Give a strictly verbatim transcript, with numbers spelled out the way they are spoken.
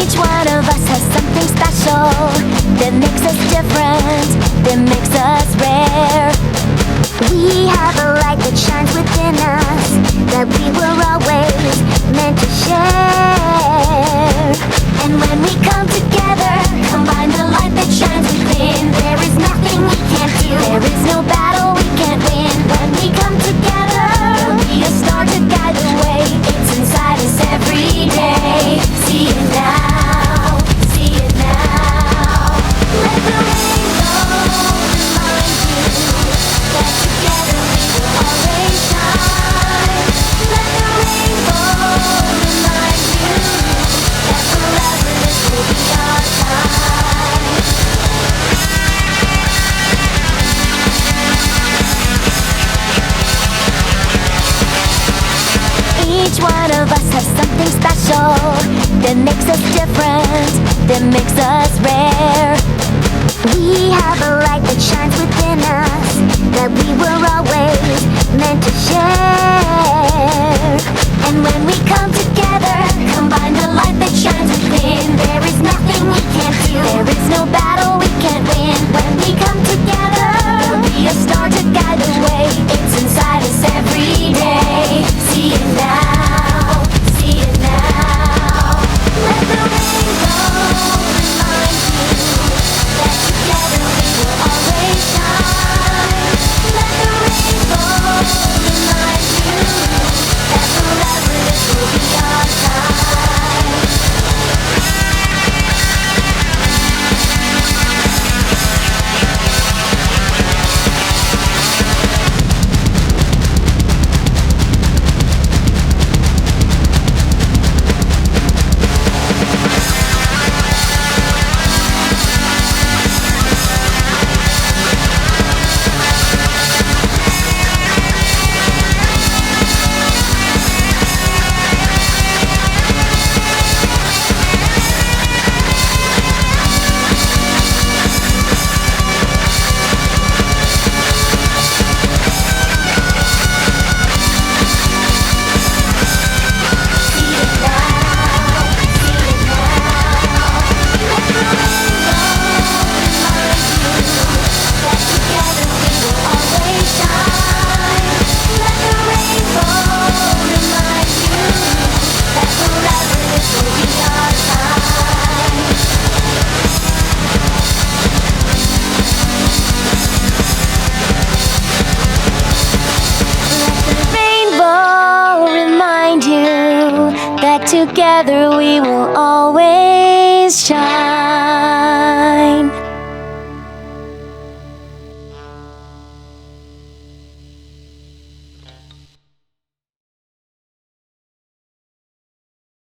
Each one of us has something special that makes us different, that makes us rare. We have a light that shines within us that we were always meant to share. And when we come together, combine the light that shines within, there is nothing we can't do, there is no battle we can't win. When we come together, we'll be a star to guide the way. It's inside us every day. See it now, see it now. Let the rainbow remind you that together we will always shine. Let the rainbow remind you that forever this will be our time. Each one of us has something special that makes us different, that makes us rare. We have a light that shines within us that we were always meant to share. And when we come together, combine the light that shines within, there is nothing we can't do, there is no battle we can't win. When we come together, we'll be a star to guide the way. It's inside us every day. See it now, see it now. Let the rainbow remind you that together we will always shine. Let the rainbow remind you that forever this will be our time. Together we will always shine.